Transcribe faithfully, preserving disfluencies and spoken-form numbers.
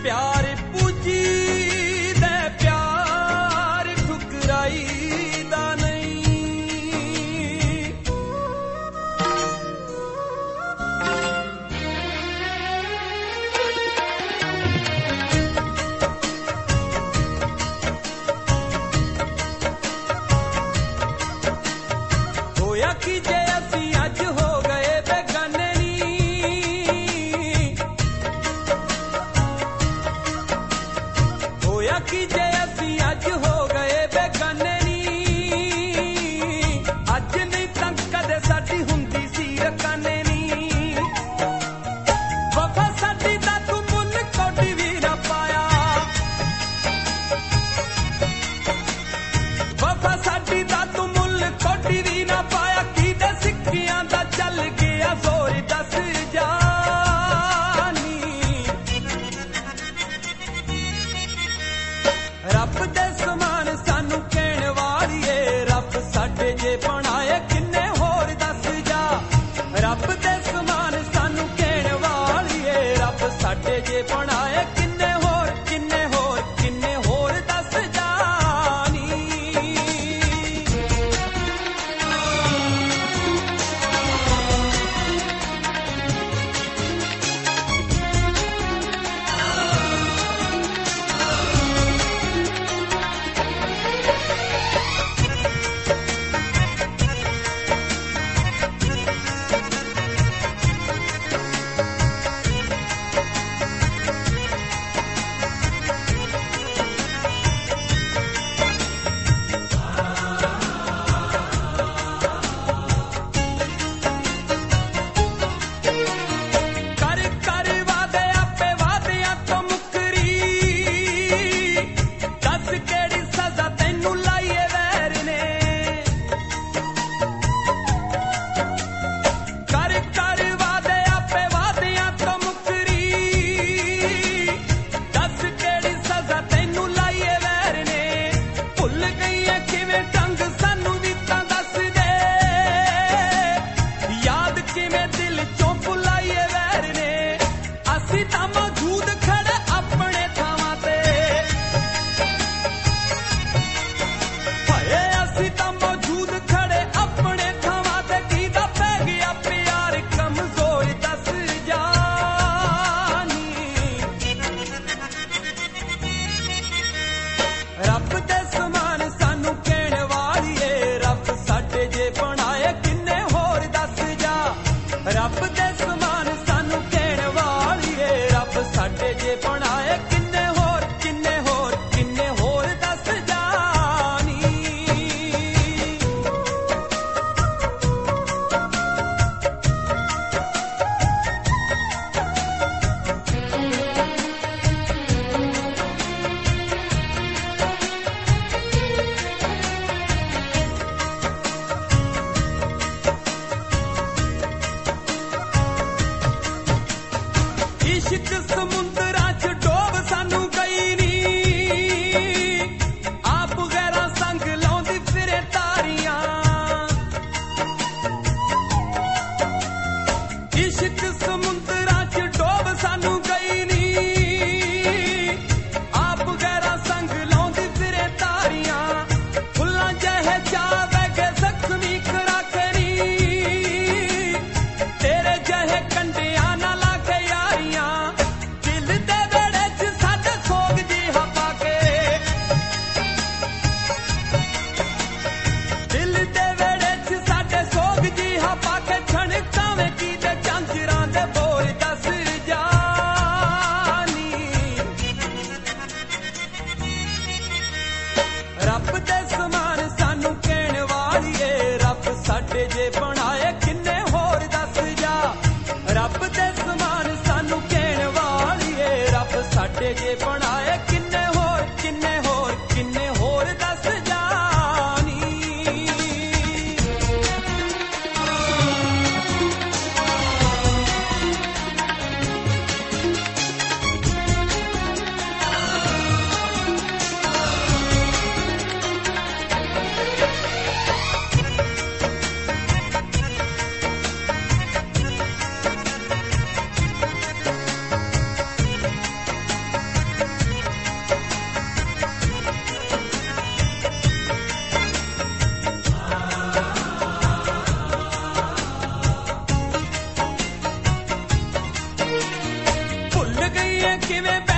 प्यार पूजी दे प्यार ठुकराई दा नहीं। होया कि जे असी अज हो गए बेगाने नी, होया कि जे असी अज हो गए बेगाने नी, अज नहीं तां कदे साडी हुंदी सी रकाने नी। वफा साडी दा तू मुल कोडी वी ना पाया, वफा साडी दा तू मुल कोडी वी ना पाया। कीदे सिक्कियां दा चल गया जोर दस जानी। रब दे समान सानू कहण वालीए, रब साडे जे बनाए किन्ने होर दस जा। रब दे समान सानू कहण वालीए, रब साडे जे बनाए किन्ने होर किन्ने होर किन्ने होर दस जानी। कर कर वादे आपे वादियां तो मुकरी, दस केड़ी सजा तैनू लाइए वैर ने। कर कर वादे आपे वादियां तो मुकरी, दस केड़ी सजा तैनू लाइए वैर ने। भुल गई है किवें ढंग सानू भी तां दस दे, याद किवें दिल चों भुलाइए वैर ने। असी तां मौजूद खड़े अपने थावां ते, हाए असी तां मौजूद खड़े अपने थावां ते। कीदा पै गया प्यार कमजोर दस जानी। रब दे समान सानू कहण वालीए, रब साडे जे बनाए किन्ने होर दस जा। रब दे समान सानू कहण वालीए, रब साडे जे बनाए किन्ने होर किन्ने होर किन्ने होर दस जानी। इश्क समुंदरां च डोब सानू गई नी, आप गैरां संग लाउंदी फिरे तारियां। इश्क समुंदरां च डोब सानू गई नी, आप गैरां संग लाउंदी फिरे तारियां। फुल्लां जहे चावे के जख्मी करा के नी, तेरे जहे कंडियां ना लागे यारियां। दिल दे ਭੁੱਲ ਗਈ ਏ ਕਿਵੇਂ